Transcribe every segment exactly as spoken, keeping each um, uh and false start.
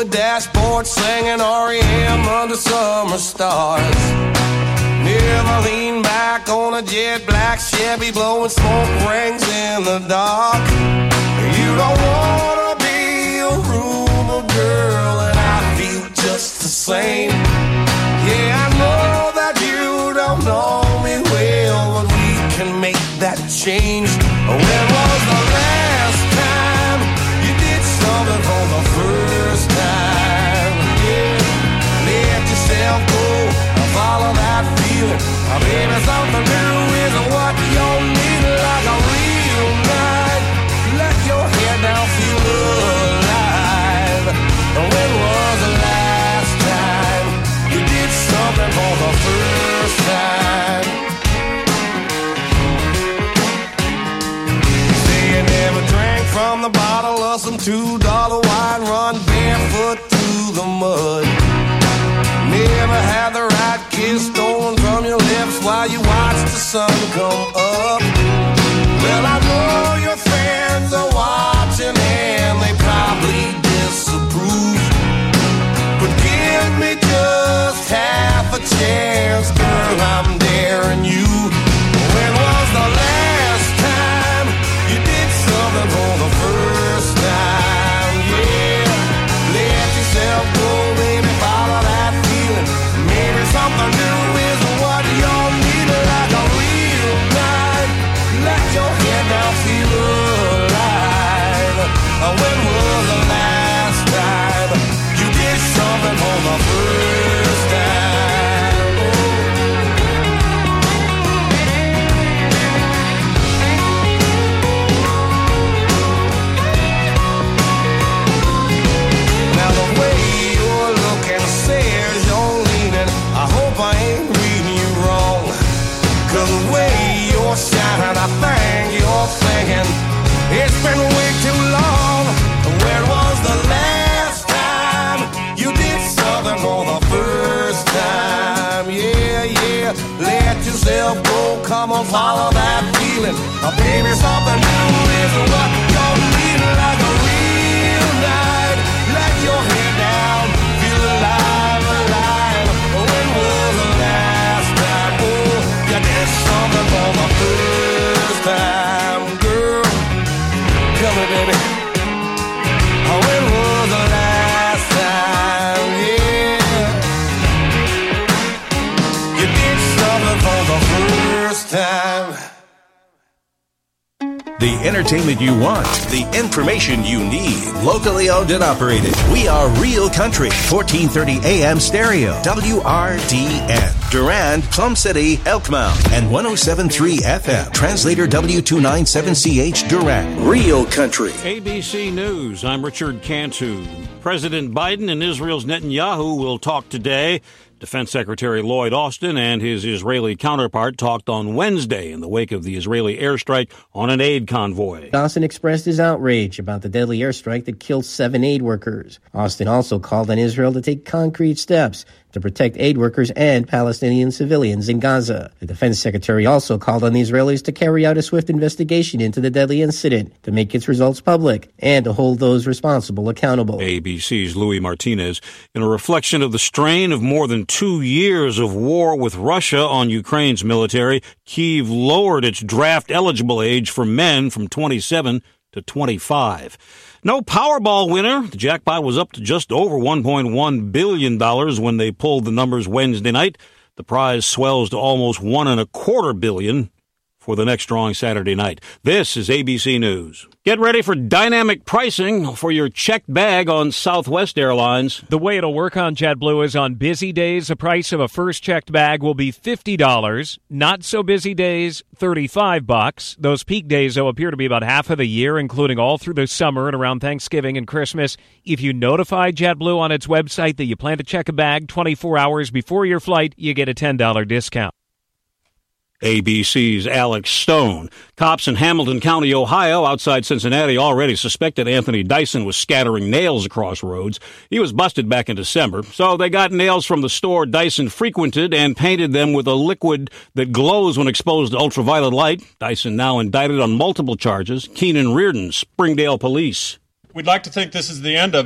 the dashboard singing R E M under summer stars. Never lean back on a jet black Chevy blowing smoke rings in the dark. You don't wanna be a rumor girl, and I feel just the same. Yeah, I know that you don't know me well, but we can make that change. When was the last time you did something for the first time? Yeah, let yourself go and follow that feeling. Maybe something new is what you need, like a real night. Let your head down, feel alive. When was the last time you did something for the first time? Say you never drank from the bottle of some two dollar wine, run barefoot through the mud. Never had the right kiss stolen from your lips while you watch the sun come up. Well, I know your friends are watching and they probably disapprove, but give me just half a chance, girl, I'm daring you. When was the last time you did something for the first time? Yeah, let yourself go, baby, follow that feeling. Maybe something new is what you'll need, like a real night. Let your head down, feel alive. When was the last time you did something for the first time? Now the way you're looking says you're leaning. I hope I ain't reading you wrong, 'cause the way you're shining, I think you're thinking it's been way too long. When was the last time you did something for the first time? Yeah, yeah, let yourself go, come on, follow that feeling. Uh, baby, something new is what you're needing, like a real night. Let your head down, feel alive, alive. When was the last time, oh, you did something for the first time, girl? Come here, baby. When was the last time, yeah, you did something for the first time? The entertainment you want, the information you need. Locally owned and operated. We are Real Country, fourteen thirty A M stereo, W R D N. Durand, Plum City, Elkmount, and one oh seven point three F M. Translator W two ninety-seven C H, Durand. Real Country. A B C News, I'm Richard Cantu. President Biden and Israel's Netanyahu will talk today. Defense Secretary Lloyd Austin and his Israeli counterpart talked on Wednesday in the wake of the Israeli airstrike on an aid convoy. Austin expressed his outrage about the deadly airstrike that killed seven aid workers. Austin also called on Israel to take concrete steps to protect aid workers and Palestinian civilians in Gaza. The defense secretary also called on the Israelis to carry out a swift investigation into the deadly incident, to make its results public, and to hold those responsible accountable. A B C's Louis Martinez. In a reflection of the strain of more than two years of war with Russia on Ukraine's military, Kyiv lowered its draft-eligible age for men from twenty-seven to twenty-five. No Powerball winner. The jackpot was up to just over one point one billion dollars when they pulled the numbers Wednesday night. The prize swells to almost one and a quarter billion for the next drawing Saturday night. This is A B C News. Get ready for dynamic pricing for your checked bag on Southwest Airlines. The way it'll work on JetBlue is on busy days, the price of a first checked bag will be fifty dollars. Not so busy days, thirty-five bucks. Those peak days, though, appear to be about half of the year, including all through the summer and around Thanksgiving and Christmas. If you notify JetBlue on its website that you plan to check a bag twenty-four hours before your flight, you get a ten dollars discount. A B C's Alex Stone. Cops in Hamilton County, Ohio, outside Cincinnati, already suspected Anthony Dyson was scattering nails across roads. He was busted back in December, so they got nails from the store Dyson frequented and painted them with a liquid that glows when exposed to ultraviolet light. Dyson now indicted on multiple charges. Keenan Reardon, Springdale Police. We'd like to think this is the end of it.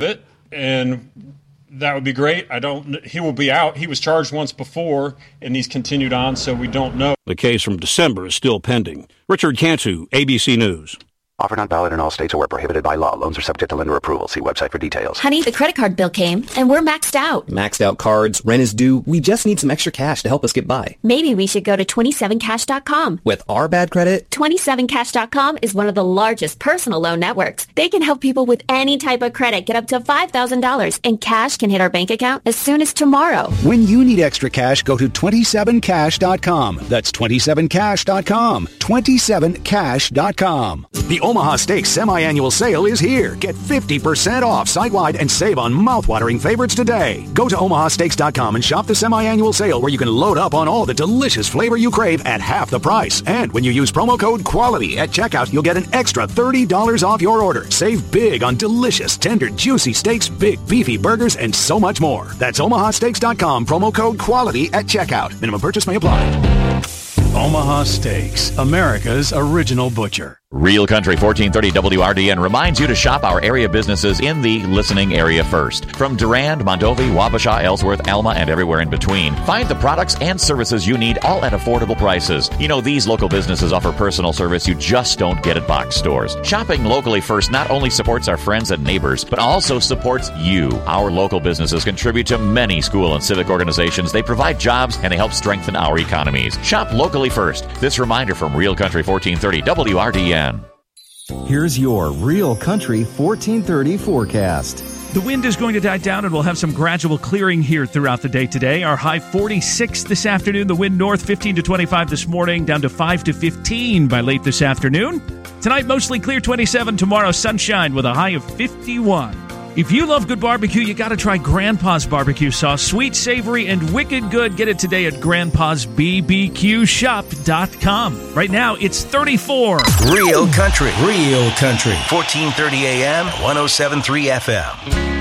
and that would be great. I don't. He will be out. He was charged once before, and he's continued on, so we don't know. The case from December is still pending. Richard Cantu, A B C News. Offer not valid in all states or where prohibited by law. Loans are subject to lender approval. See website for details. Honey, the credit card bill came, and we're maxed out. Maxed out cards, rent is due. We just need some extra cash to help us get by. Maybe we should go to twenty-seven cash dot com. With our bad credit? twenty-seven cash dot com is one of the largest personal loan networks. They can help people with any type of credit get up to five thousand dollars, and cash can hit our bank account as soon as tomorrow. When you need extra cash, go to twenty-seven cash dot com. That's twenty-seven cash dot com. twenty-seven cash dot com. The Omaha Steaks semi-annual sale is here. Get fifty percent off site-wide and save on mouth-watering favorites today. Go to omaha steaks dot com and shop the semi-annual sale where you can load up on all the delicious flavor you crave at half the price. And when you use promo code QUALITY at checkout, you'll get an extra thirty dollars off your order. Save big on delicious, tender, juicy steaks, big, beefy burgers, and so much more. That's omaha steaks dot com, promo code QUALITY at checkout. Minimum purchase may apply. Omaha Steaks, America's original butcher. Real Country fourteen thirty W R D N reminds you to shop our area businesses in the listening area first. From Durand, Mondovi, Wabasha, Ellsworth, Alma, and everywhere in between, find the products and services you need all at affordable prices. You know, these local businesses offer personal service you just don't get at box stores. Shopping locally first not only supports our friends and neighbors, but also supports you. Our local businesses contribute to many school and civic organizations. They provide jobs and they help strengthen our economies. Shop locally first. This reminder from Real Country fourteen thirty W R D N. Here's your Real Country fourteen thirty forecast. The wind is going to die down and we'll have some gradual clearing here throughout the day today. Our high forty-six this afternoon. The wind north fifteen to twenty-five this morning, down to five to fifteen by late this afternoon. Tonight, mostly clear twenty-seven. Tomorrow, sunshine with a high of fifty-one. If you love good barbecue, you got to try Grandpa's barbecue sauce. Sweet, savory, and wicked good. Get it today at grandpas b b q shop dot com. Right now, it's thirty-four. Real Country. Real Country. fourteen thirty A M, one oh seven point three F M.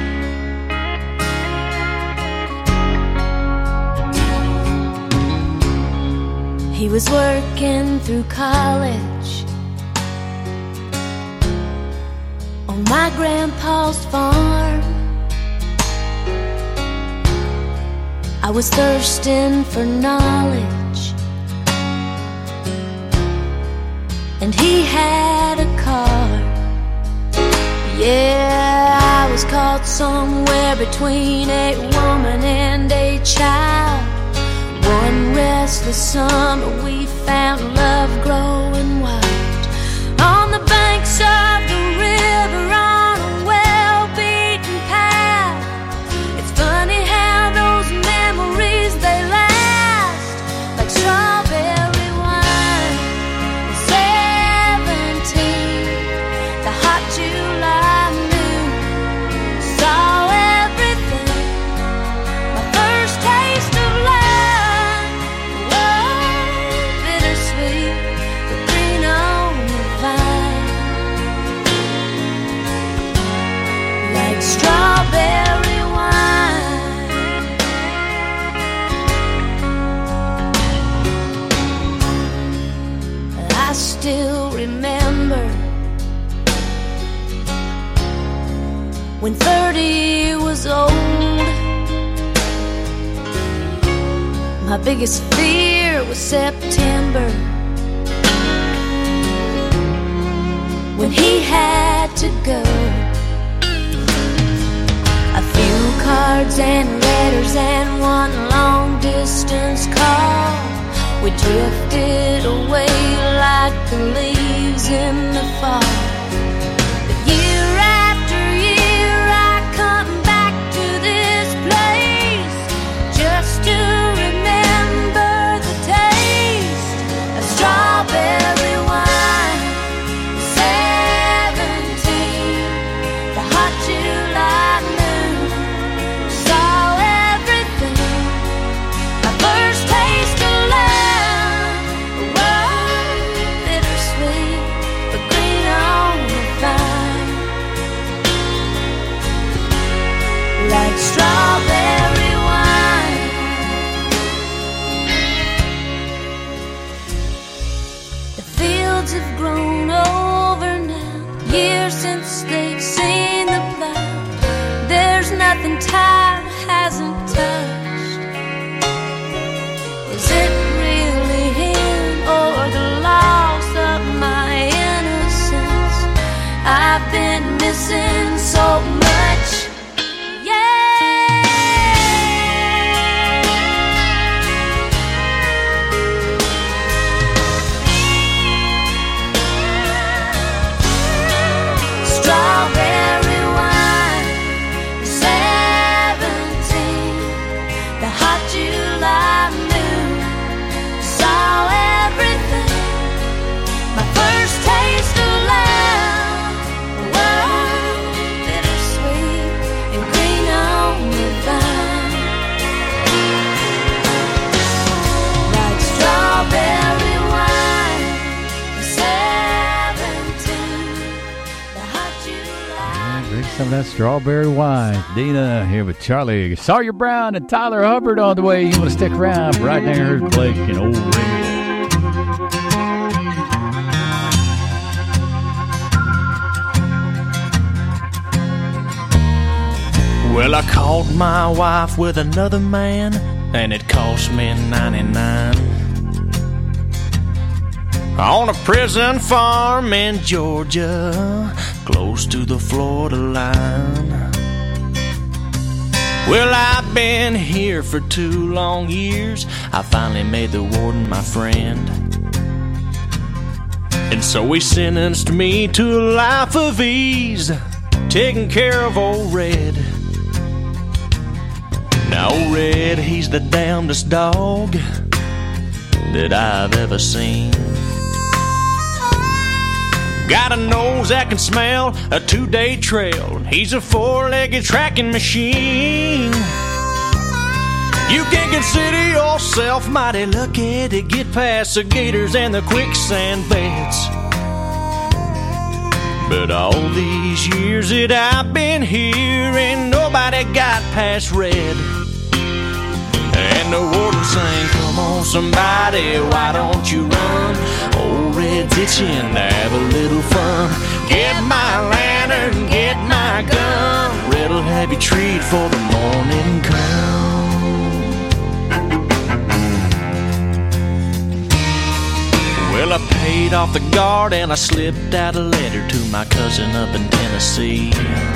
He was working through college on my grandpa's farm. I was thirsting for knowledge, and he had a car. Yeah, I was caught somewhere between a woman and a child. One restless summer we found love growing wild on the banks of the river on a well-beaten path. It's funny how those memories, they last like strawberry wine. Seventeen, the hot July moon saw everything. My first taste of love, love, bittersweet, the green on the vine, like strawberry wine. I still remember when thirty was old. My biggest fear was September, when he had to go. A few cards and letters and one long distance call. We drifted away like the leaves in the fall. But year after year I come back to this place just to remember the taste of strawberry wine. Seventeen, the hot July moon saw everything. My first taste of love, was bittersweet, but green on and time hasn't touched. Is it really him or the loss of my innocence? I've been missing so much. Some of that strawberry wine. Dina here with Charlie Sawyer Brown and Tyler Hubbard on the way. You want to stick around? Right there, Blake and Old Red. Well, I caught my wife with another man, and it cost me ninety-nine. On a prison farm in Georgia, close to the Florida line. Well, I've been here for two long years. I finally made the warden my friend, and so he sentenced me to a life of ease, taking care of old Red. Now old Red, he's the damnedest dog that I've ever seen. Got a nose that can smell a two-day trail. He's a four-legged tracking machine. You can consider yourself mighty lucky to get past the gators and the quicksand beds. But all these years that I've been here, ain't nobody got past Red. And the warden sang, come on somebody, why don't you run? Old Red's itching to have a little fun. Get my lantern, get my gun. Red'll have you treat for the morning come. Well, I paid off the guard and I slipped out a letter to my cousin up in Tennessee.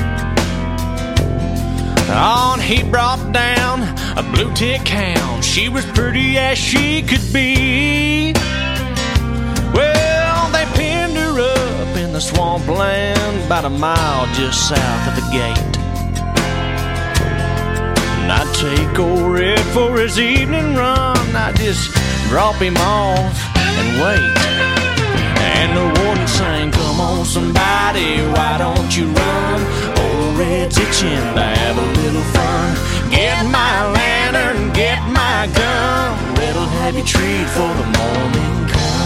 On he brought down a blue tick hound. She was pretty as she could be. Well, they pinned her up in the swampland about a mile just south of the gate. And I'd take old Red for his evening run. I'd just drop him off and wait. And the warden sang, come on somebody, why don't you run? Old Red's itching to have a little fun. Get my lantern, get my gun. Red'll have you treat for the morning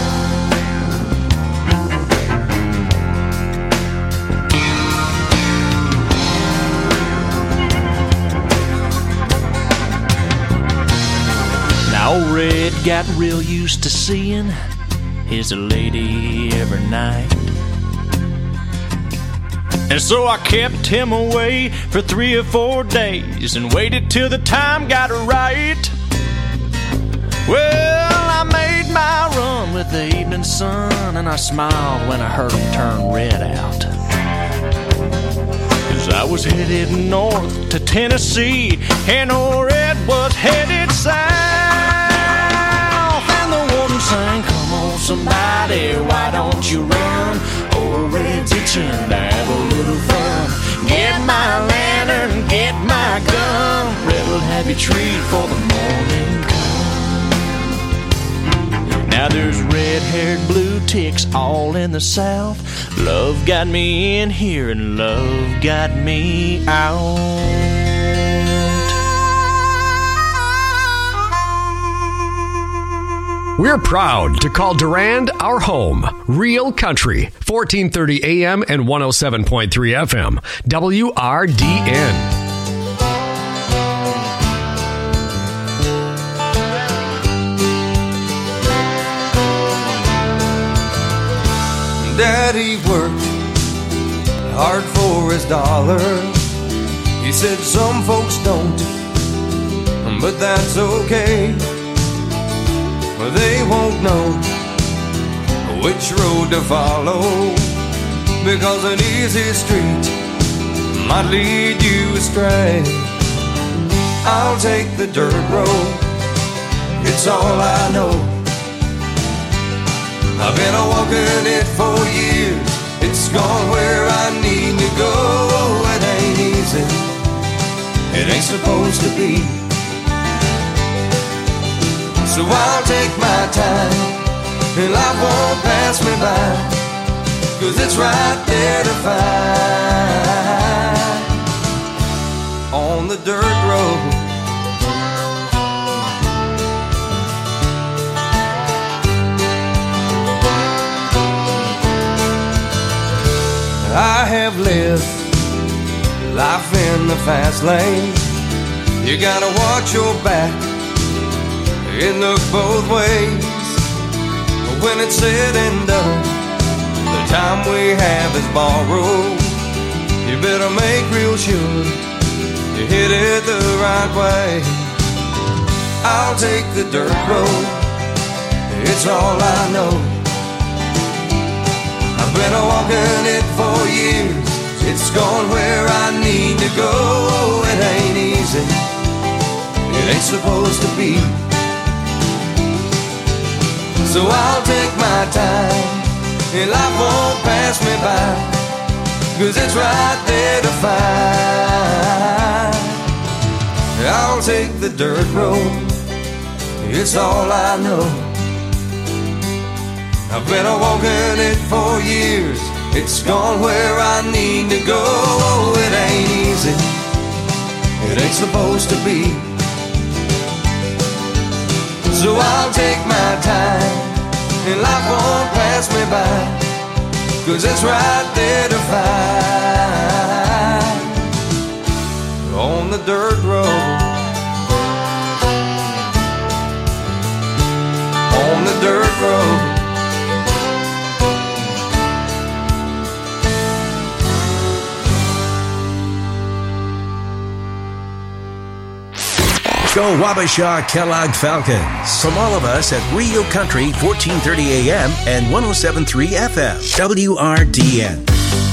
come. Now old Red got real used to seeing his lady every night, and so I kept him away for three or four days and waited till the time got right. Well, I made my run with the evening sun, and I smiled when I heard him turn Red out. 'Cause I was headed north to Tennessee, and old Red was headed south. And the warden sang, come on somebody, why don't you run? Old Red's itching to have a little fun. Get my lantern, get my gun. Red'll have you treat for the morning come. Now there's red-haired blue ticks all in the south. Love got me in here and love got me out. We're proud to call Durand our home. Real Country, fourteen thirty A M and one oh seven point three F M. W R D N. Daddy worked hard for his dollar. He said some folks don't, but that's okay. They won't know which road to follow, because an easy street might lead you astray. I'll take the dirt road, it's all I know. I've been a walking it for years, it's gone where I need to go. It ain't easy, it ain't supposed to be. So I'll take my time, and life won't pass me by, 'cause it's right there to find on the dirt road. I have lived life in the fast lane. You gotta watch your back, it look both ways. When it's said and done, the time we have is borrowed. You better make real sure you hit it the right way. I'll take the dirt road, it's all I know. I've been a walking it for years, it's gone where I need to go. It ain't easy, it ain't supposed to be. So I'll take my time, and life won't pass me by, 'cause it's right there to find. I'll take the dirt road, it's all I know. I've been a walking it for years, it's gone where I need to go. It ain't easy, it ain't supposed to be. So I'll take my time, and life won't pass me by, 'cause it's right there to find on the dirt road. On the dirt road. Go Wabasha Kellogg Falcons. From all of us at Real Country, fourteen thirty A M and one oh seven point three F M, W R D N.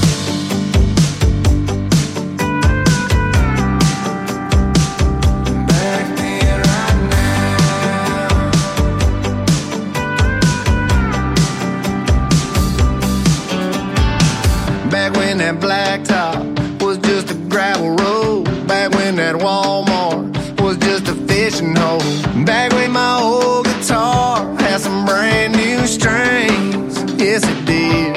Back when that blacktop was just a gravel road. Back when that Walmart was just a fishing hole. Back when my old guitar had some brand new strings. Yes, it did.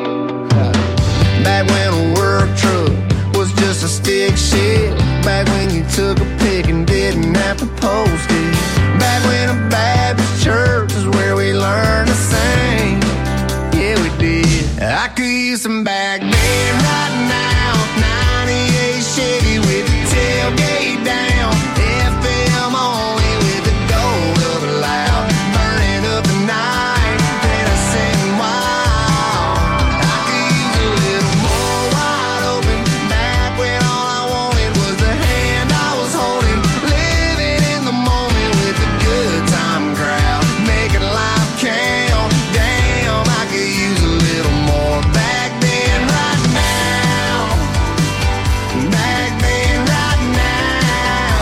Back when a work truck was just a stick shift. Back when you took a pic and didn't have to post it. Back when a Baptist church was where we learned to sing. Yeah, we did. I could use some back then right now. ninety-eight Chevy with the tailgate down. F M only with the gold up loud. Burning up the night, then I sitting wild. I could use a little more wide open. Back when all I wanted was the hand I was holding. Living in the moment with the good time crowd. Making life count. Damn, I could use a little more back then right now. Back then right now.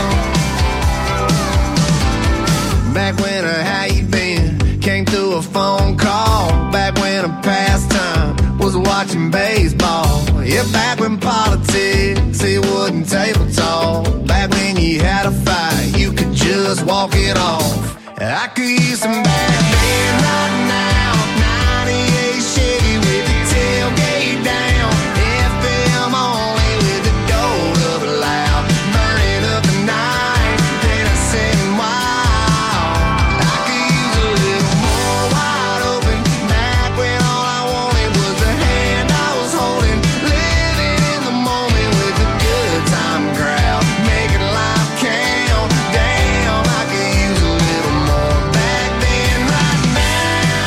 Back when a how you been came through a phone call. Back when a pastime was watching baseball. Yeah, back when politics, it wasn't table talk. Back when you had a fight, you could just walk it off. I could use some back then right now. ninety-eight Chevy with the tailgate down. F M only with the gold up loud. Burning up the night, then I sitting wild. I could use a little more wide open. Back when all I wanted was the hand I was holding. Living in the moment with the good time crowd. Making life count. Damn, I could use a little more back then right now.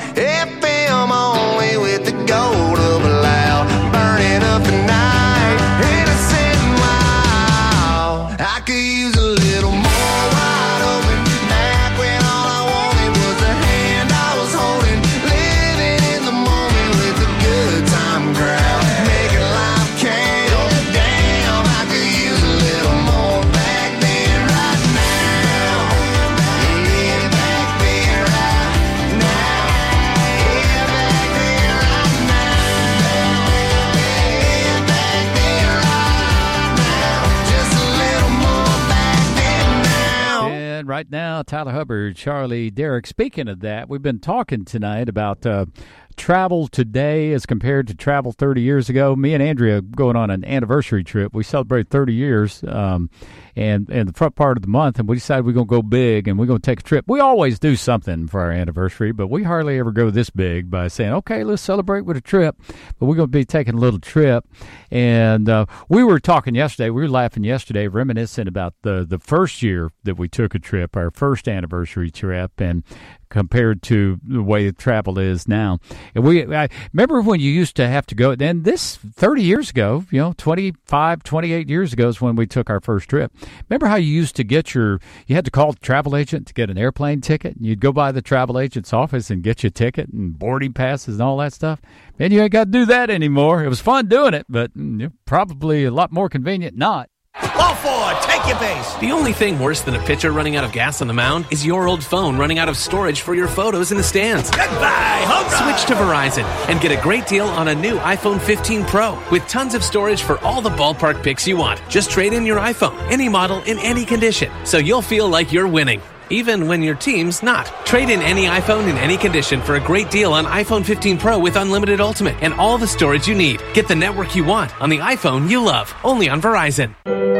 F M only with the gold of a loud, burning up the night, innocent and wild. I could use a little more wide open, back when all I wanted was the hand I was holding, living in the moment with a good time crowd, making life count. Damn, I could use a little more back then, right now. Yeah, back then, right now. Yeah, back then, right now. Yeah, back then, right now. Just a little more back then now. And right now, Tyler Hubbard, Charlie, Derek. Speaking of that, we've been talking tonight about uh, travel today as compared to travel thirty years ago. Me and Andrea going on an anniversary trip. We celebrate thirty years um, and, and the front part of the month, and we decided we're going to go big and we're going to take a trip. We always do something for our anniversary, but we hardly ever go this big by saying, okay, let's celebrate with a trip. But we're going to be taking a little trip. And uh, we were talking yesterday, we were laughing yesterday, reminiscing about the, the first year that we took a trip, our first anniversary trip, and compared to the way travel is now. And we I remember when you used to have to go, and this thirty years ago, you know, twenty-five, twenty-eight years ago is when we took our first trip. Remember how you used to get your, you had to call the travel agent to get an airplane ticket, and you'd go by the travel agent's office and get your ticket and boarding passes and all that stuff? Man, you ain't got to do that anymore. It was fun doing it, but you know, probably a lot more convenient not. All forward, take your base. The only thing worse than a pitcher running out of gas on the mound is your old phone running out of storage for your photos in the stands. Goodbye, home run. Switch to Verizon and get a great deal on a new iPhone fifteen Pro with tons of storage for all the ballpark pics you want. Just trade in your iPhone, any model, in any condition, so you'll feel like you're winning, even when your team's not. Trade in any iPhone in any condition for a great deal on iPhone fifteen Pro with unlimited Ultimate and all the storage you need. Get the network you want on the iPhone you love, only on Verizon.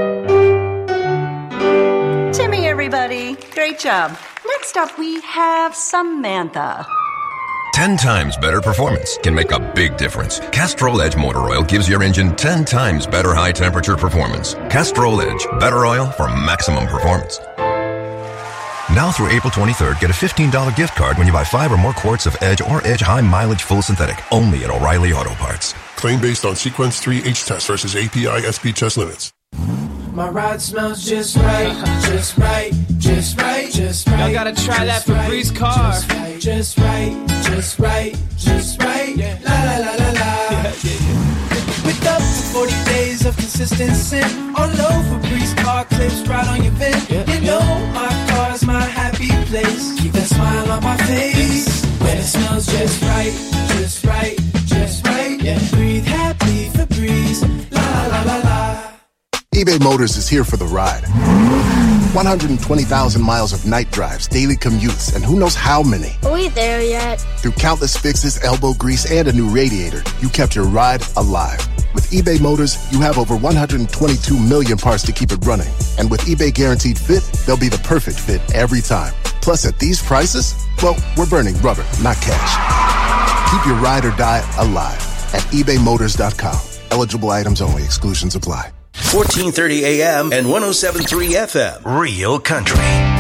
Timmy, everybody. Great job. Next up, we have Samantha. Ten times better performance can make a big difference. Castrol Edge Motor Oil gives your engine ten times better high-temperature performance. Castrol Edge, better oil for maximum performance. Now through April twenty-third, get a fifteen dollars gift card when you buy five or more quarts of Edge or Edge High Mileage Full Synthetic, only at O'Reilly Auto Parts. Claim based on Sequence three H test versus A P I S P test limits. My ride smells just right, just right, just right, just right. Y'all gotta try that Febreze car. Just right, just right, just right, just right. Yeah. La la la la la. Yeah, yeah, yeah. With up to forty days of consistent scent, all over Febreze car clips right on your vent. Yeah, you know yeah. my car's my happy place. Keep that smile on my face when it smells just right, just right, just right. Yeah. Breathe happy Febreze. La la la la la. eBay Motors is here for the ride. one hundred twenty thousand miles of night drives, daily commutes, and who knows how many. Are we there yet? Through countless fixes, elbow grease, and a new radiator, you kept your ride alive. With eBay Motors, you have over one hundred twenty-two million parts to keep it running. And with eBay Guaranteed Fit, they'll be the perfect fit every time. Plus, at these prices, well, we're burning rubber, not cash. Keep your ride or die alive at ebay motors dot com. Eligible items only. Exclusions apply. fourteen thirty A M and one oh seven point three F M. Real Country.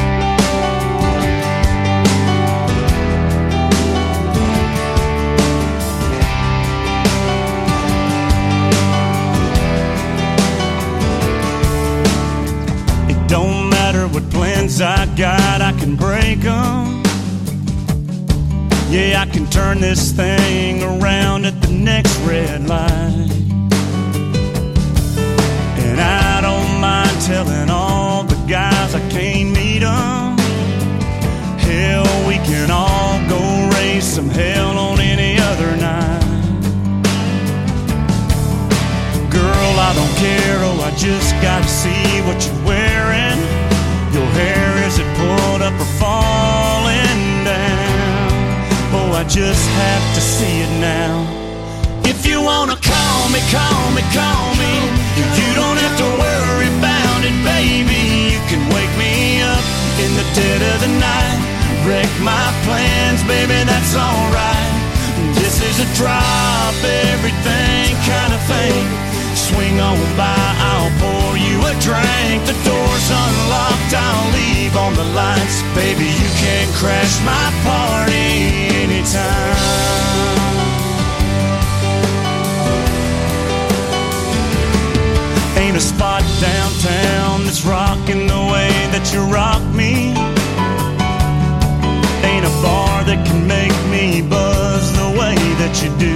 It don't matter what plans I got, I can break them. Yeah, I can turn this thing around at the next red light. And I don't mind telling all the guys I can't meet them. Hell, we can all go raise some hell on any other night. Girl, I don't care, oh, I just gotta see what you're wearing. Your hair, is it pulled up or falling down? Oh, I just have to see it now. If you wanna call me, call me, call me. You don't have to worry about it, baby. You can wake me up in the dead of the night. Wreck my plans, baby, that's alright. This is a drop everything kind of thing. Swing on by, I'll pour you a drink. The door's unlocked, I'll leave on the lights. Baby, you can crash my party anytime. anytime. Ain't a spot downtown that's rocking the way that you rock me. Ain't a bar that can make me buzz the way that you do.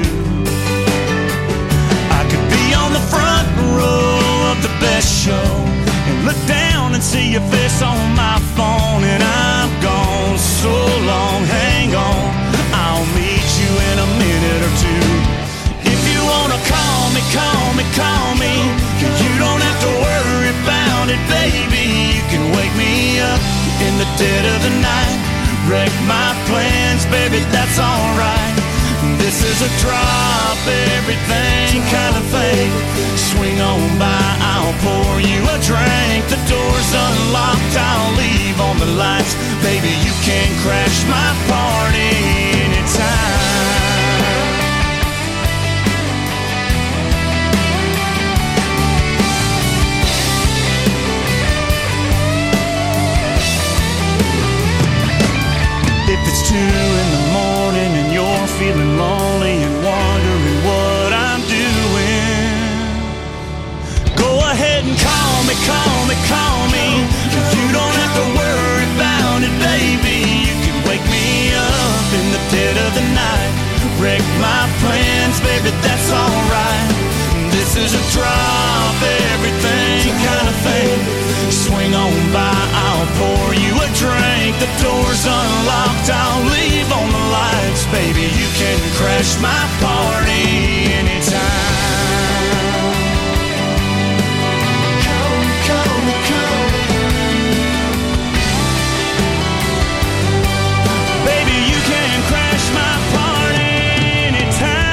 I could be on the front row of the best show and look down and see your face on my phone, and I'm gone so long, hang on, I'll meet you in a minute or two. If you wanna call me, call me, call me, you don't have to worry about it, baby. You can wake me up in the dead of the night, wreck my plans, baby, that's alright. This is a drop everything kind of thing. Swing on by, I'll pour you a drink. The door's unlocked, I'll leave on the lights. Baby, you can crash my party anytime. If it's two in the morning and you're feeling lonely and wondering what I'm doing, go ahead and call me, call me, call me. You don't have to worry about it, baby. You can wake me up in the dead of the night, wreck my plans, baby, that's alright. This is a drop everything kind of thing. Swing on by, I'll pour you a drink. The door's unlocked, I'll leave on the lights. Baby, you can crash my party anytime. Come, come, come. Baby, you can crash my party anytime.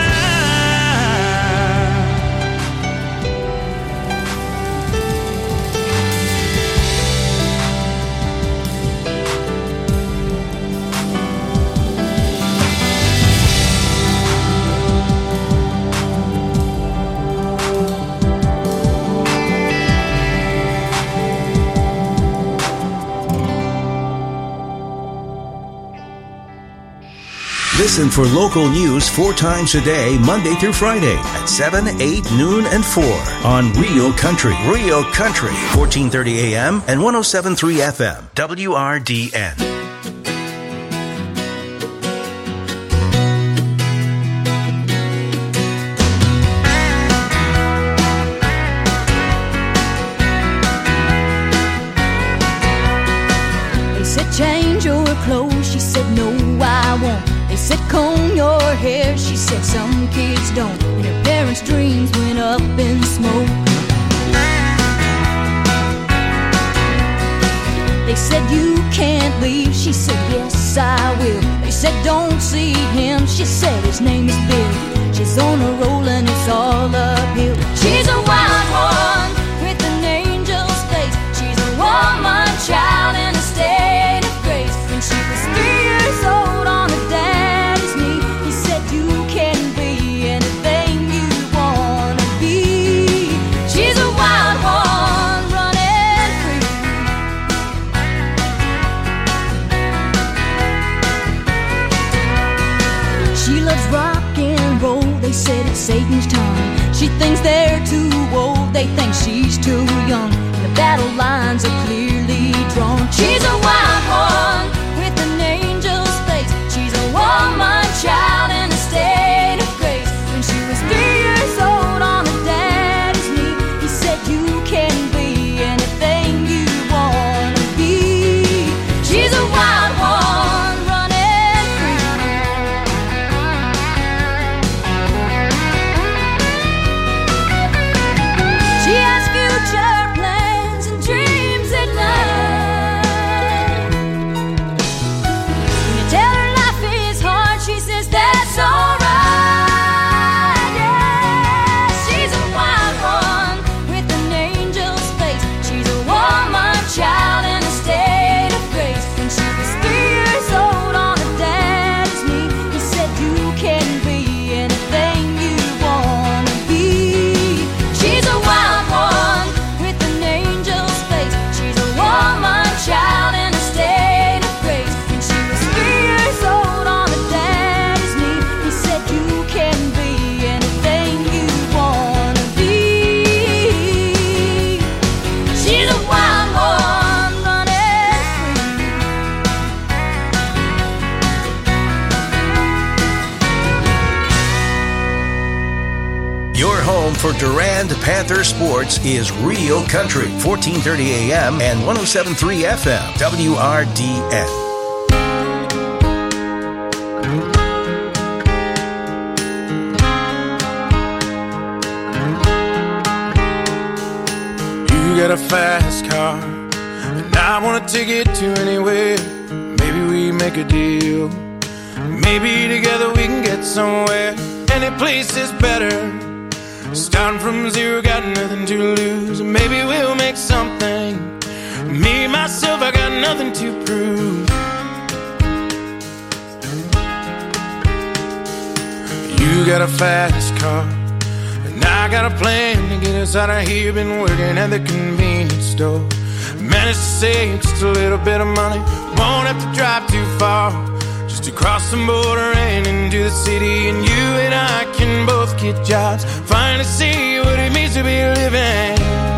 Listen for local news four times a day, Monday through Friday at seven, eight, noon, and four on Real Country. Real Country, fourteen thirty A M and one oh seven point three F M, W R D N. They said change your clothes, she said no I won't. They said comb your hair, she said some kids don't. And her parents' dreams went up in smoke. They said you can't leave, she said yes I will. They said don't see him, she said his name is Billy. She's on a roll and it's all uphill. She's a wild one with an angel's face. She's a woman child in a state of grace. When she was three years old on her daddy's knee, he said you can be anything you wanna be. She's a wild one running free. She loves rock and roll, they said it's Satan's tongue. She thinks they're too old, they think she's too young. The battle lines are clearly drawn. She's a wild one with an angel's face. She's a woman child in a state of grace. When she was three years old on her daddy's knee, he said you can be anything you wanna be. She's a wild one running free. She has future plans and dreams at night. for Durand Panther Sports is Real Country, fourteen thirty A M and one oh seven point three F M, W R D N. You got a fast car, and I want to take it to anywhere. Maybe we make a deal. Maybe together we can get somewhere. Any place is better. Starting from zero, got nothing to lose. Maybe we'll make something. Me, myself, I got nothing to prove. You got a fast car, and I got a plan to get us out of here. Been working at the convenience store. Managed to save just a little bit of money. Won't have to drive too far, just to cross the border and into the city. And you and I can both get jobs, finally see what it means to be living.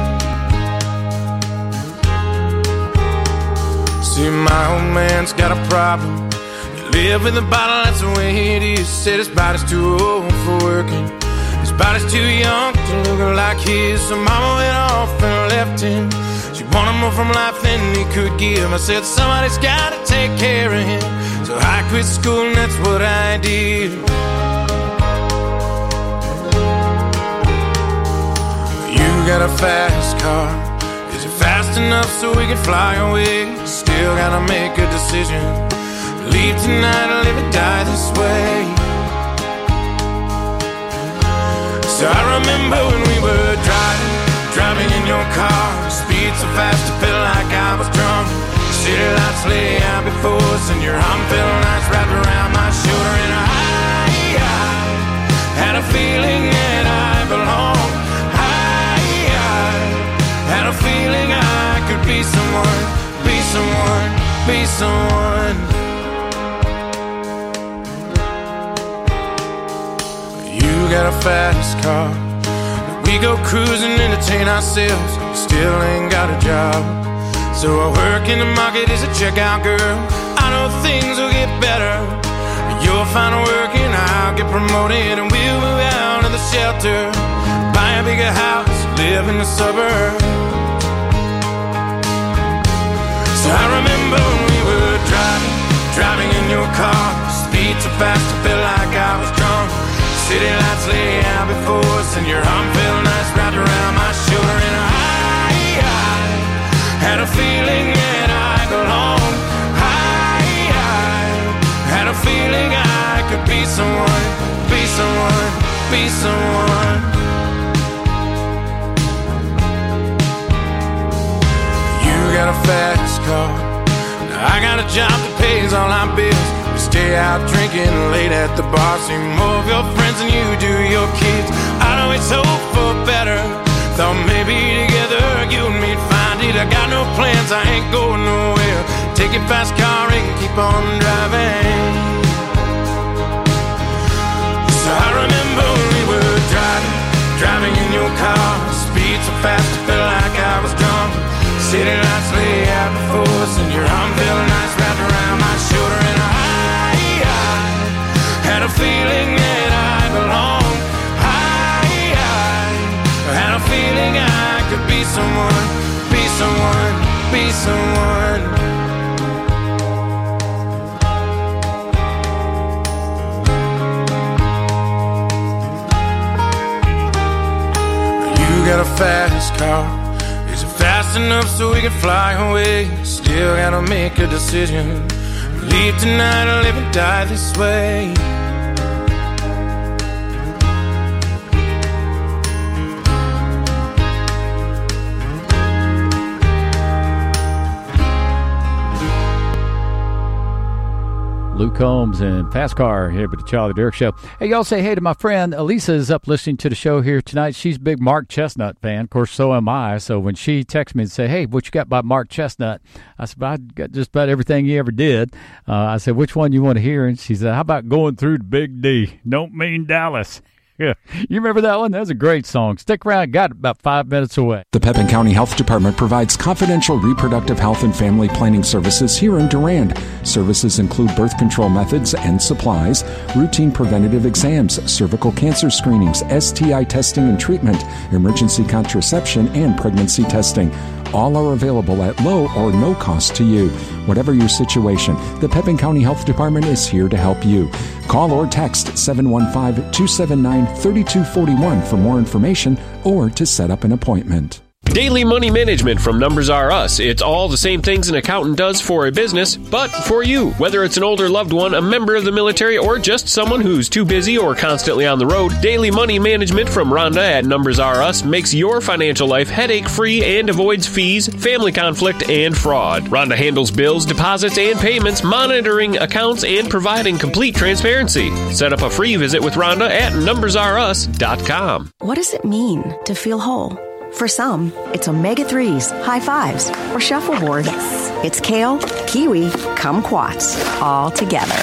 See, my old man's got a problem. He live with a bottle, that's the way it is. Said his body's too old for working. His body's too young to look like his. So mama went off and left him. She wanted more from life than he could give. I said somebody's gotta take care of him. So I quit school and that's what I did. You got a fast car. Is it fast enough so we can fly away? Still gotta make a decision. Leave tonight or live or die this way. So I remember when we were driving, driving in your car. Speed so fast it felt like I was drunk. City lights lay out before us, and your arm felt nice wrapped around my shoulder. And I, I had a feeling that I belonged. I, I had a feeling I could be someone, be someone, be someone. You got a fast car. We go cruising, entertain ourselves. Still ain't got a job. So I work in the market as a checkout girl. I know things will get better. You'll find work and I'll get promoted, and we'll move out of the shelter, buy a bigger house, live in the suburbs. So I remember when we were driving, driving in your car. Speed so fast I felt like I was drunk. City lights lay out before us, and your arm felt nice wrapped around my shoulder. And I, I had a feeling that I belonged. I, I had a feeling I could be someone, be someone, be someone. You got a fast car. I got a job that pays all our bills. We stay out drinking late at the bar. See more of your friends than you do your kids. I'd always hope for better. Thought maybe together you and me'd find it. I got no plans, I ain't going nowhere. Take your fast car and keep on driving. So I remember when we were driving, driving in your car. Speed so fast it felt like I was drunk. City lights lay out before us, and your arm felt nice wrapped around my shoulder. And I, I had a feeling that I belonged. I, I had a feeling I could be someone, be someone, be someone. You got a fast car. Is it fast enough so we can fly away? Still gotta make a decision. Leave tonight or live and die this way. Luke Combs and Fast Car here with the Charlie Derrick Show. Hey, y'all say hey to my friend Elisa is up listening to the show here tonight. She's a big Mark Chestnut fan. Of course, so am I. So when she texts me and say, hey, what you got by Mark Chestnut? I said, I got just about everything he ever did. Uh, I said, which one you want to hear? And she said, how about Going Through the Big D? Don't mean Dallas. Yeah. You remember that one? That was a great song. Stick around. Got about five minutes away. The Pepin County Health Department provides confidential reproductive health and family planning services here in Durand. Services include birth control methods and supplies, routine preventative exams, cervical cancer screenings, S T I testing and treatment, emergency contraception, and pregnancy testing. All are available at low or no cost to you. Whatever your situation, the Pepin County Health Department is here to help you. Call or text seven one five, two seven nine, three two four one for more information or to set up an appointment. Daily Money Management from Numbers R Us. It's all the same things an accountant does for a business, but for you. Whether it's an older loved one, a member of the military, or just someone who's too busy or constantly on the road, Daily Money Management from Rhonda at Numbers R Us makes your financial life headache-free and avoids fees, family conflict, and fraud. Rhonda handles bills, deposits, and payments, monitoring accounts, and providing complete transparency. Set up a free visit with Rhonda at numbers r us dot com. What does it mean to feel whole? For some, it's omega threes, high fives, or shuffleboard. Yes. It's kale, kiwi, kumquats, all together.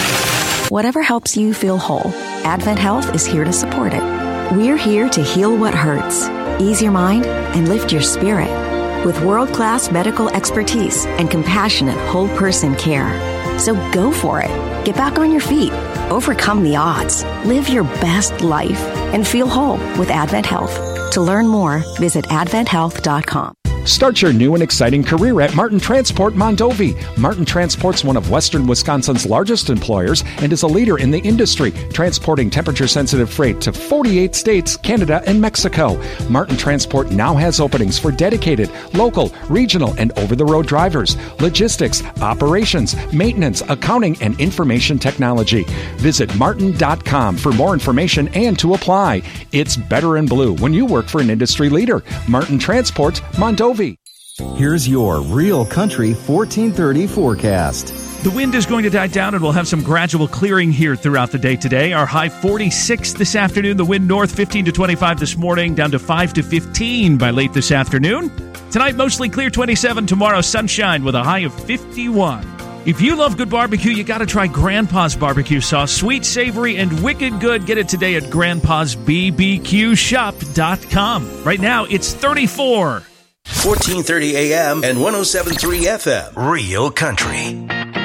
Whatever helps you feel whole, Advent Health is here to support it. We're here to heal what hurts, ease your mind, and lift your spirit with world-class medical expertise and compassionate whole person care. So go for it. Get back on your feet. Overcome the odds. Live your best life and feel whole with Advent Health. To learn more, visit advent health dot com. Start your new and exciting career at Martin Transport Mondovi. Martin Transport's one of Western Wisconsin's largest employers and is a leader in the industry, transporting temperature-sensitive freight to forty-eight states, Canada, and Mexico. Martin Transport now has openings for dedicated, local, regional, and over-the-road drivers, logistics, operations, maintenance, accounting, and information technology. Visit martin dot com for more information and to apply. It's better in blue when you work for an industry leader. Martin Transport Mondovi. Here's your Real Country fourteen thirty forecast. The wind is going to die down and we'll have some gradual clearing here throughout the day today. Our high forty-six this afternoon. The wind north fifteen to twenty-five this morning, down to five to fifteen by late this afternoon. Tonight, mostly clear twenty-seven. Tomorrow, sunshine with a high of fifty-one. If you love good barbecue, you got to try Grandpa's barbecue sauce. Sweet, savory, and wicked good. Get it today at grandpas b b q shop dot com. Right now, it's thirty-four. fourteen thirty A M and one oh seven point three F M. Real Country.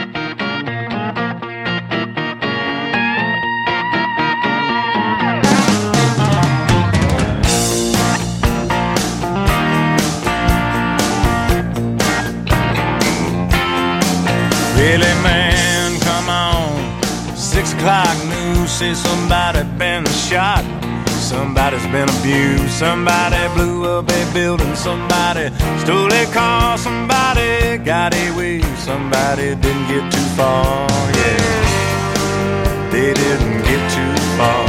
Really, man, come on. Six o'clock news says somebody been shot. Somebody's been abused. Somebody blew up a building. Somebody stole a car. Somebody got away. Somebody didn't get too far. Yeah, they didn't get too far.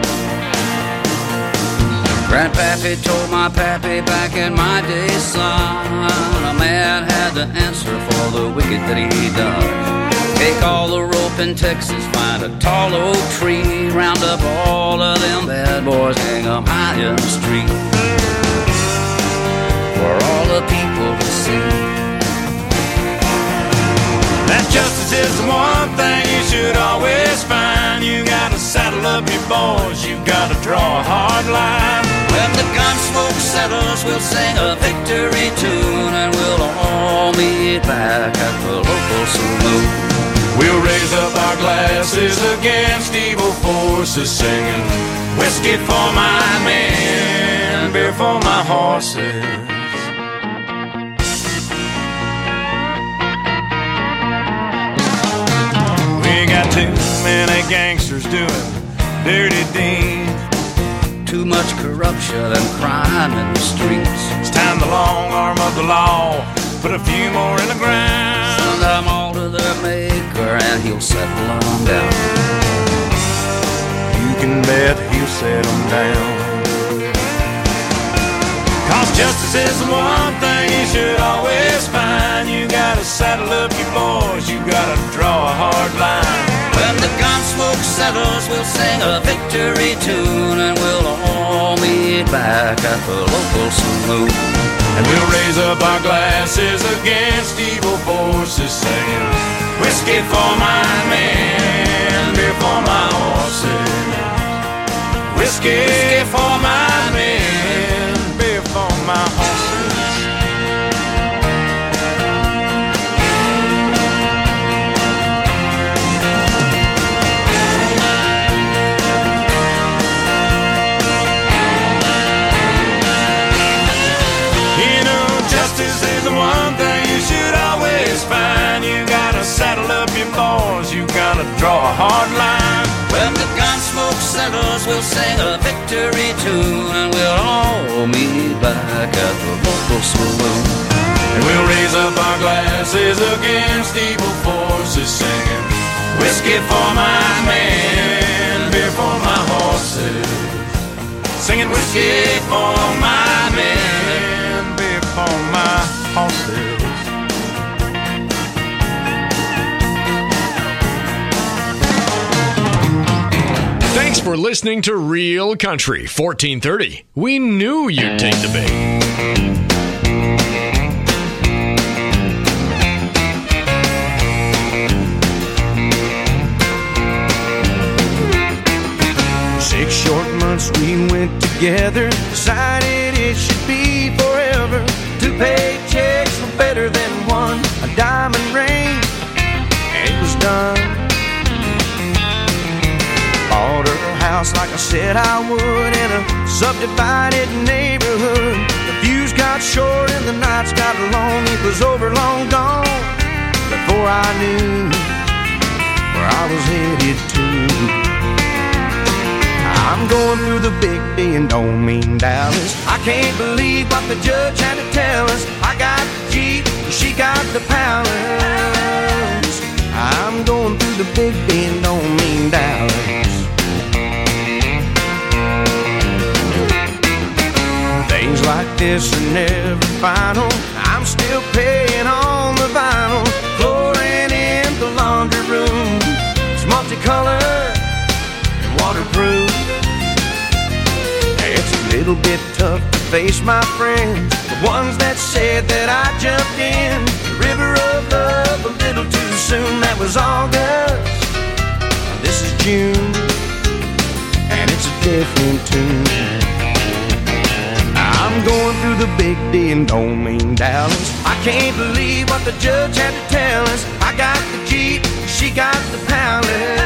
Grandpappy told my pappy back in my day, son, a man had to answer for the wicked that he done. Take all the rope in Texas, find a tall oak tree, round up all of them bad boys, hang them high in the street for all the people to see. That justice is the one thing you should always find. You gotta saddle up your boys, you gotta draw a hard line. When the gun smoke settles, we'll sing a victory tune, and we'll all meet back at the local saloon. We'll raise up our glasses against evil forces, singing whiskey for my men, beer for my horses. We got too many gangsters doing dirty deeds. Too much corruption and crime in the streets. It's time the long arm of the law put a few more in the ground. Send them all to their maker and he'll settle them down. You can bet he'll settle them down. Cause justice is the one thing you should always find. You gotta saddle up your boys, you gotta draw a hard line. When the gun smoke settles, we'll sing a victory tune, and we'll all meet back at the local saloon. And we'll raise up our glasses against evil forces, singing whiskey for my men, beer for my horses. whiskey for my men, beer for my horses. You know, justice is the one thing you should always find. You gotta saddle up your boys, you gotta draw a hard line. When the gun smoke settles, we'll sing a victory tune, and we'll all meet back at the local saloon. And we'll raise up our glasses against evil forces, singing whiskey for my men, beer for my horses. Singing whiskey for my men, beer for my horses. Thanks for listening to Real Country fourteen thirty. We knew you'd take the bait. Six short months we went together, decided it should be forever. Two paychecks were better than one, a diamond ring, and it was done. Bought her house like I said I would in a subdivided neighborhood. The fuse got short and the nights got long. It was over, long gone, before I knew where I was headed to. I'm going through the big D and don't mean Dallas. I can't believe what the judge had to tell us. I got the Jeep, she got the Palace. I'm going through the big D and don't mean Dallas. Things like this are never final. I'm still paying on the vinyl. Flooring in the laundry room, it's multicolored and waterproof. It's a little bit tough to face my friends, the ones that said that I jumped in the river of love a little too soon. That was August, this is June, and it's a different tune. I'm going through the big D and don't mean Dallas. I can't believe what the judge had to tell us. I got the Jeep, she got the Palace.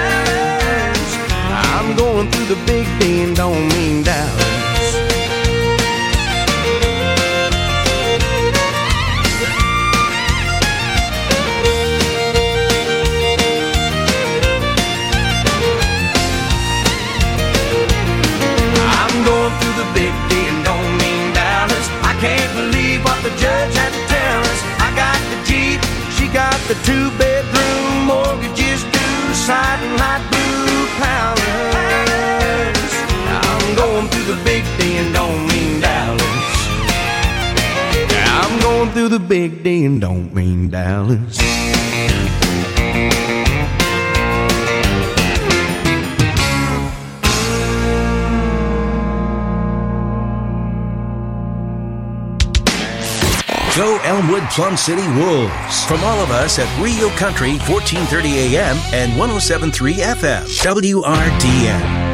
I'm going through the big D and don't mean Dallas. I'm going through the big D and don't mean Dallas. I can't believe what the judge had to tell us. I got the Jeep, she got the two-bedroom, mortgages due, siding light blue Palace. I'm going through the big D and don't mean Dallas. I'm going through the big D and don't mean Dallas. Go Elmwood Plum City Wolves. From all of us at Real Country, fourteen thirty A M and one oh seven point three F M, W R D N.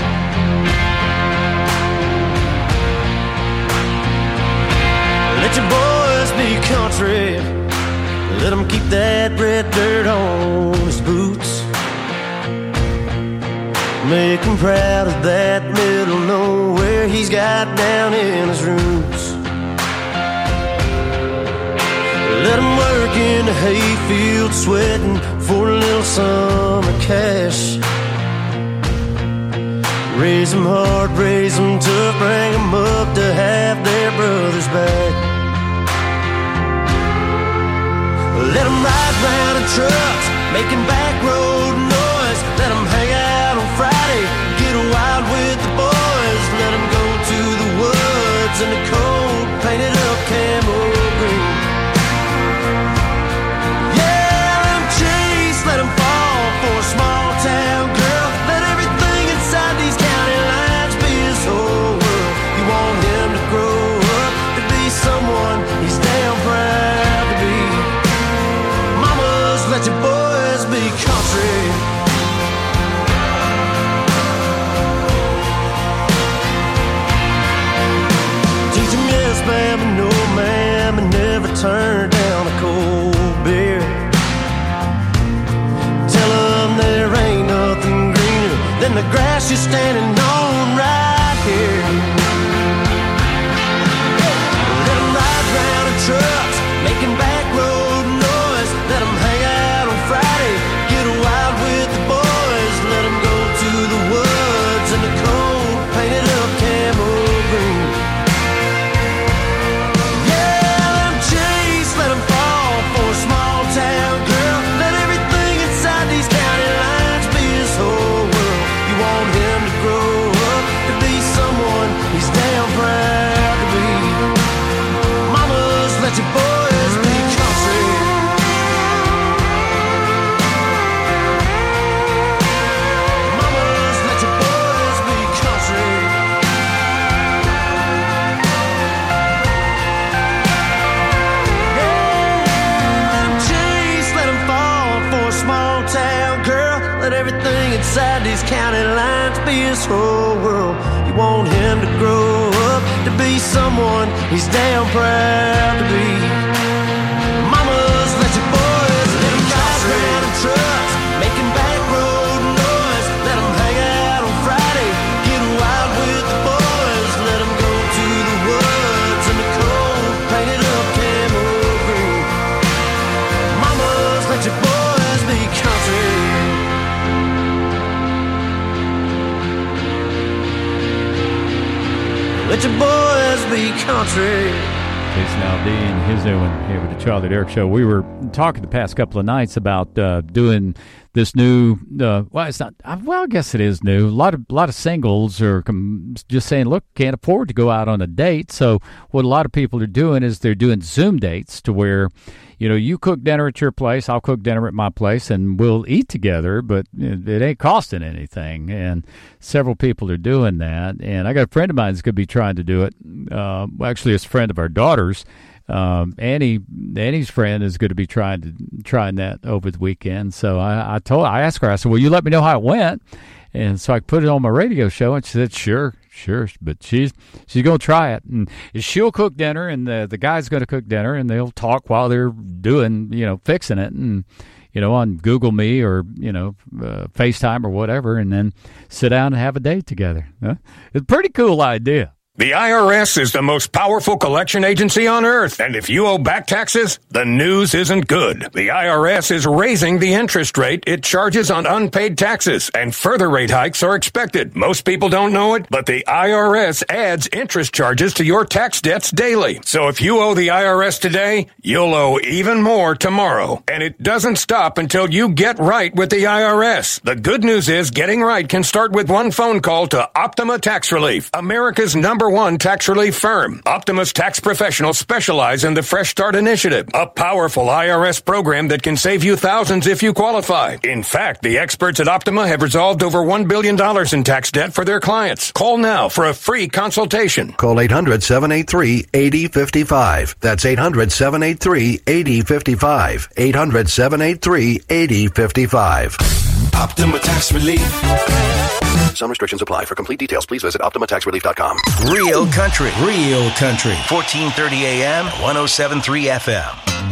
Let your boys be country. Let them keep that red dirt on his boots. Make him proud of that middle nowhere he's got down in his roots. Let him work in the hayfield, sweating for a little summer cash. Raise them hard, raise them tough, bring them up to have their brothers back. Let them ride round in trucks, making back road noise. Let them hang out on Friday, get wild with the boys. Let them go to the woods in the cold, painted up camo green. Let him fall for a small town girl. Let everything inside these county lines be his whole world. You want him to grow up to be someone he's damn proud to be. Mamas, let your boys be country. glass you're standing on right here. Let them ride round in trucks, making back road noise. Let them hang out on Friday, get wild with the boys. Let them go to the woods in the cold, painted up camo green. Yeah, let them chase, let them fall for a small town girl. Let everything inside these county lines be his whole world. You want him to grow up to be someone he's damn proud to be. Mamas, let your boys be country. Mamas, let your boys be country. Yeah, chase, let him fall for a small town girl. Let everything inside these county lines be his whole world. You want him to grow up to be someone he's damn proud to be. Mamas, let your boys let him ride around in trucks, making back road noise. Let him hang out on Friday, get wild with the boys. Let him go to the woods in the cold, painted up camo green. Mamas, let your boys be country. Let your boys be country. Jason Aldean, his new one here with the Charlie Derrick Show. We were talking the past couple of nights about uh, doing this new. Uh, well, it's not. Well, I guess it is new. A lot of a lot of singles are com- just saying, "Look, can't afford to go out on a date." So what a lot of people are doing is they're doing Zoom dates to where, you know, you cook dinner at your place, I'll cook dinner at my place, and we'll eat together, but it, it ain't costing anything. And several people are doing that. And I got a friend of mine that's going to be trying to do it. Uh, actually, it's a friend of our daughter's. Um, Annie, Annie's friend is going to be trying to trying that over the weekend. So I, I told, I asked her, I said, "Well, you let me know how it went," and so I put it on my radio show, and she said, "Sure, sure." But she's she's going to try it, and she'll cook dinner, and the the guy's going to cook dinner, and they'll talk while they're doing, you know, fixing it, and you know, on Google Me or you know, uh, FaceTime or whatever, and then sit down and have a date together. Huh? It's a pretty cool idea. The I R S is the most powerful collection agency on earth, and if you owe back taxes, the news isn't good. The I R S is raising the interest rate it charges on unpaid taxes, and further rate hikes are expected. Most people don't know it, but the I R S adds interest charges to your tax debts daily. So if you owe the I R S today, you'll owe even more tomorrow. And it doesn't stop until you get right with the I R S. The good news is getting right can start with one phone call to Optima Tax Relief, America's number one tax relief firm. Optima's tax professionals specialize in the Fresh Start Initiative, a powerful I R S program that can save you thousands if you qualify. In fact, the experts at Optima have resolved over one billion dollars in tax debt for their clients. Call now for a free consultation. Call eight hundred, seven eight three, eight zero five five. That's eight hundred, seven eight three, eight zero five five. eight hundred, seven eight three, eight zero five five. Optima Tax Relief. Some restrictions apply. For complete details, please visit optima tax relief dot com. Real country, real country. fourteen thirty A M, ten seventy-three F M.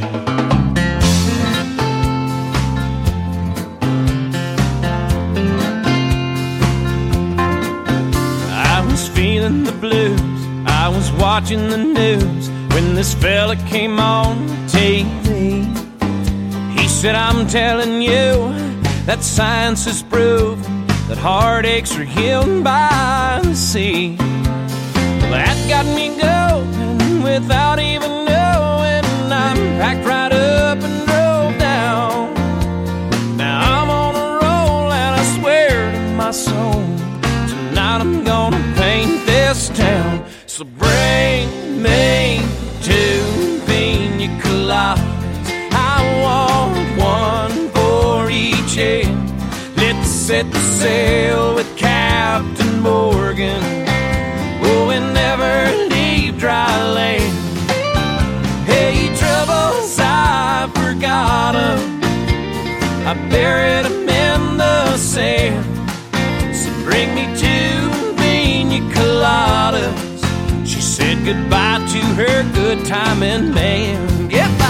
I was feeling the blues. I was watching the news when this fella came on T V. He said, "I'm telling you that science has proved that heartaches are healed by the sea." Well, that got me going without even knowing. I'm packed right up and drove down. Now I'm on a roll and I swear to my soul, tonight I'm gonna paint this town. So bring me two pina coladas. I want one for each head. Let's set the sail with Captain Morgan. Oh, and never leave dry land. Hey, troubles, I forgot 'em. I buried 'em in the sand. So bring me two pina coladas. She said goodbye to her good timing man. Goodbye.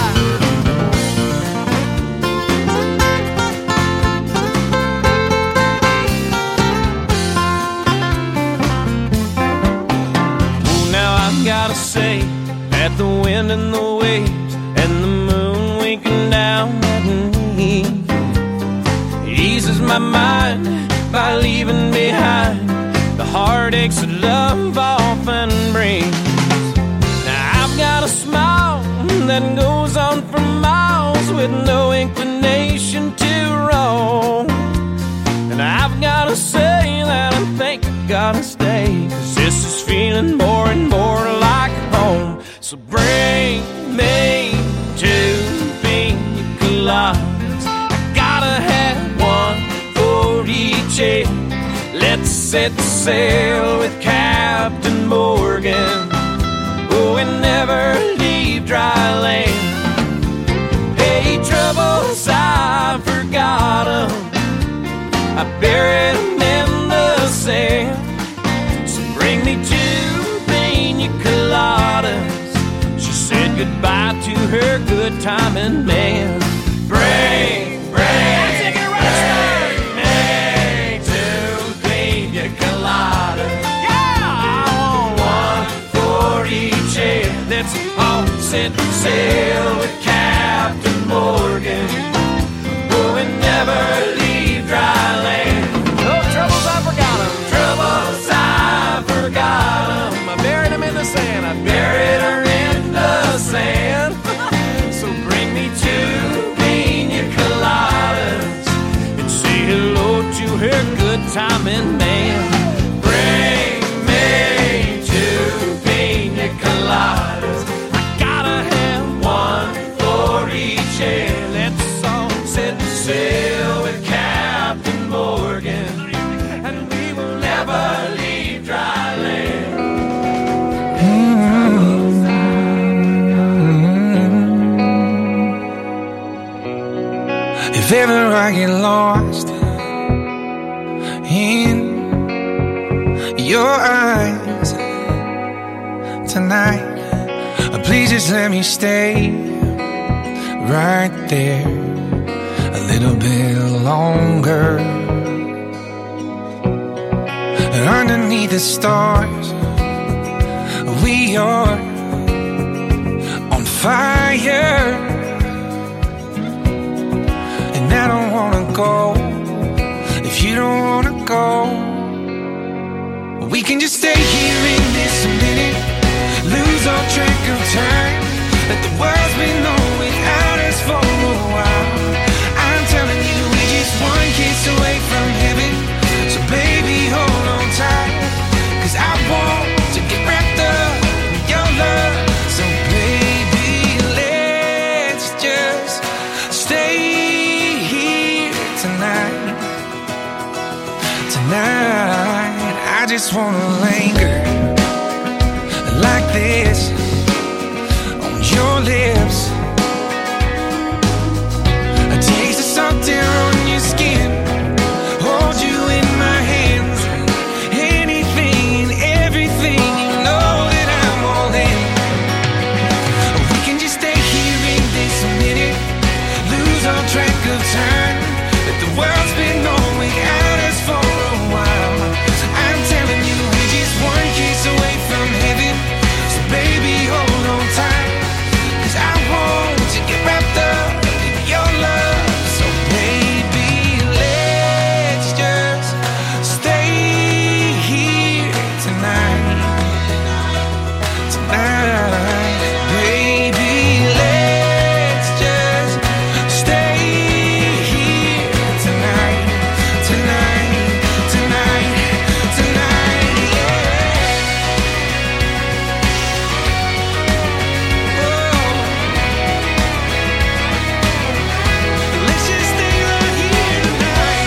mind by leaving behind the heartaches that love often brings. Now I've got a smile that goes on for miles with no inclination to roam. And I've gotta say that I think I gotta stay, 'cause this is feeling more and more like home. So bring me two pina coladas. I gotta have one for each head. Let's set sail with Captain Morgan. Oh, and never leave dry land. Hey, troubles, I forgot 'em. I buried 'em in the sand. So bring me two pina coladas. She said goodbye to her good timing man. Bring, bring, take it right, bring me two pina coladas. Yeah, I want one for each head. Let's all set sail with Captain Morgan. Oh, and never leave dry land. Oh, troubles, I forgot 'em. Troubles, I forgot 'em. I buried 'em in the sand. I buried her in the sand. So bring me two pina coladas and say hello to her good timing man. Bring me two pina coladas. I gotta have one for each head. Let's all set sail with Captain Morgan, and we will never leave dry land. If ever I get lost in your eyes tonight, please just let me stay right there a little bit longer. And underneath the stars, we are on fire. And I don't wanna go if you don't wanna go. We can just stay here in this minute, lose all track of time. Let the world's been on without us for a while. I'm telling you, we're just one kiss away from heaven. So baby, hold on tight, 'cause I want to get wrapped up in your love. So baby, let's just stay here tonight. Tonight, I just wanna linger like this on your lips. I taste the salt air on your skin, hold you in my hands. Anything and everything, you know that I'm all in. We can just stay here in this minute, lose all track of time. Let the world's been on without us for a while. I'm telling you, we're just one kiss away from heaven. So baby, hold on tight, 'cause I want to get wrapped up in your love. So baby, let's just stay here tonight. Tonight, baby, let's just stay here tonight. Tonight, tonight, tonight, yeah. Let's just stay right here tonight.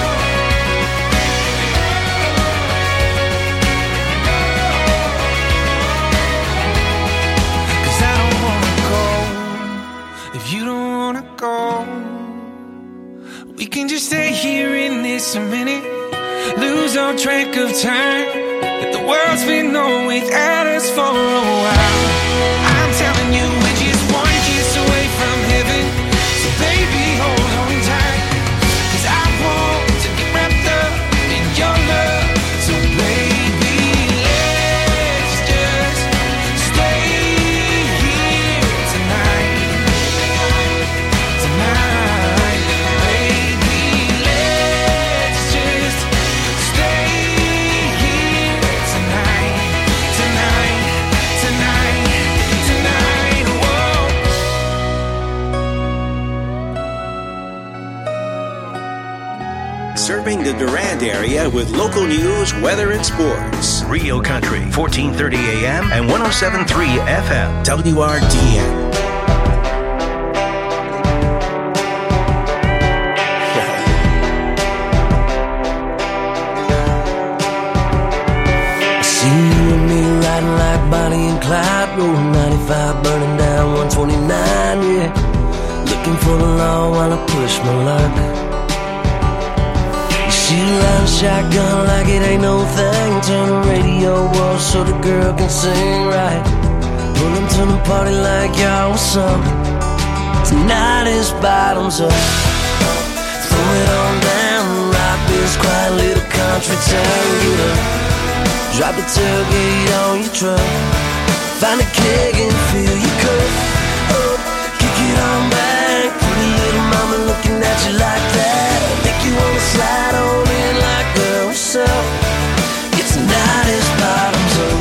'Cause I don't wanna go if you don't wanna go. We can just stay here in this a minute, lose all track of time. That the world's been on without us for a while. I'm telling you, we're just one kiss away from heaven. So baby, hold on tight, 'cause I want to get wrapped up in your love. So baby, let's just stay here tonight. Tonight, baby, let's Serving the Durand area with local news, weather, and sports. Real Country, fourteen thirty A M and one oh seven point three F M, W R D N. See you and me riding like Bonnie and Clyde, rolling ninety-five, burning down one twenty-nine, yeah. Looking for the law while I push my luck. She line shotgun like it ain't no thing. Turn the radio off so the girl can sing right. Pull them to the party like y'all was up. Tonight is bottoms up. Throw it on down. Rock this quiet little country town. Get up. Drop the tailgate on your truck. Find a keg and fill your cup up. Kick it on back. Pretty little mama looking at you like that. Make you wanna slide on in like girl, what's up? Yeah, tonight is bottoms up.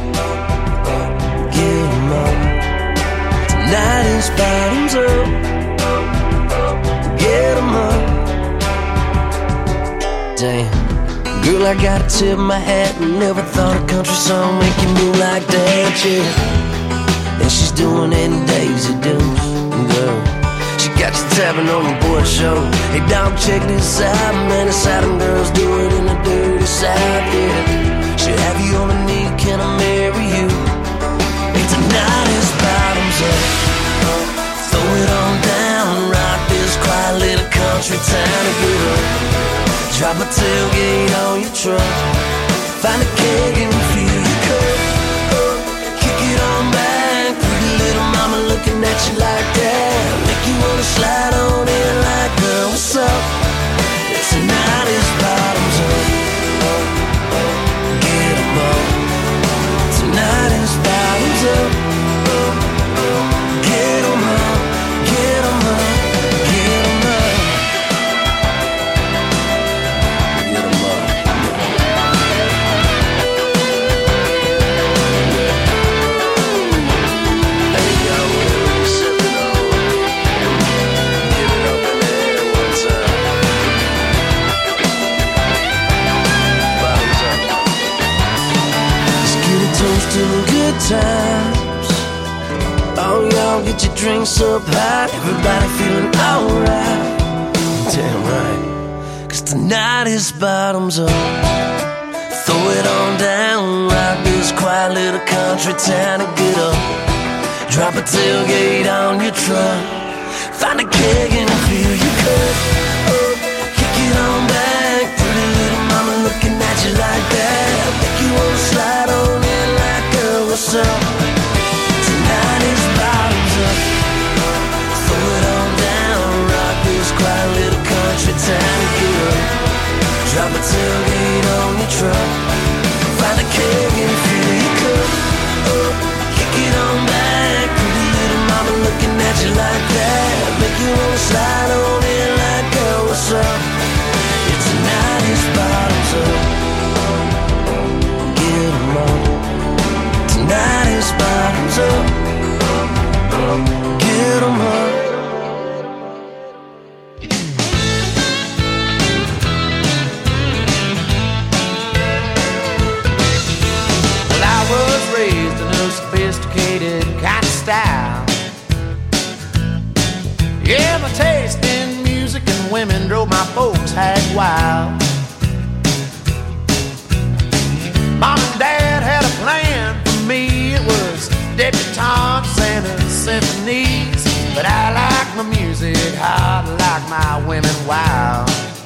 Get 'em up. Tonight is bottoms up. Get 'em up. Damn, girl, I gotta tip my hat. Never thought a country song make you move like that, yeah. And she's doing it in Daisy Dukes, girl. She got you tapping on the boy show. Hey dog, check this out, man. The Southern girls do it in the dirty South, yeah. She'll have you on a knee, can I marry you? Hey, tonight is bottoms up. Throw it on down, rock this quiet little country town to get up. Drop a tailgate on your truck. Find a keg and fill your cup up. Kick it on back, pretty little mama looking at you like that. Make you wanna slide on in like, girl, what's up? Tonight is bottoms up. Get 'em up. Tonight is bottoms up. Get 'em up. Get 'em up. Get 'em up. Get 'em up. Hey, yo, sip it on. Give it up in there one time. Bottoms up. Let's get a toast to the good times. Oh, y'all get your drinks up high. Everybody feeling alright. Damn right. Cause tonight is bottoms up. Throw it on down. Rock this quiet little country town and get up. Drop a tailgate on your truck. Find a keg and fill your cup up. Kick it on back. Pretty little mama looking at you like that. Make you wanna slide on in like, girl, what's up? Tonight is bottoms up. Throw it on down. Rock this quiet little country town and get up. Drop a tailgate on your truck. Find a keg and fill your cup up. Kick it on back. Pretty little mama looking at you like that. Make you wanna slide on in like, girl, what's up? Yeah, tonight is bottoms up. Get 'em up. Tonight is bottoms up. Get 'em up. Well, I was raised in a sophisticated kind of style. Yeah, my taste in music and women drove my folks hag wild. Mom and Dad had a plan for me. It was debutantes and symphonies. But I like my music hot, I like my women wild.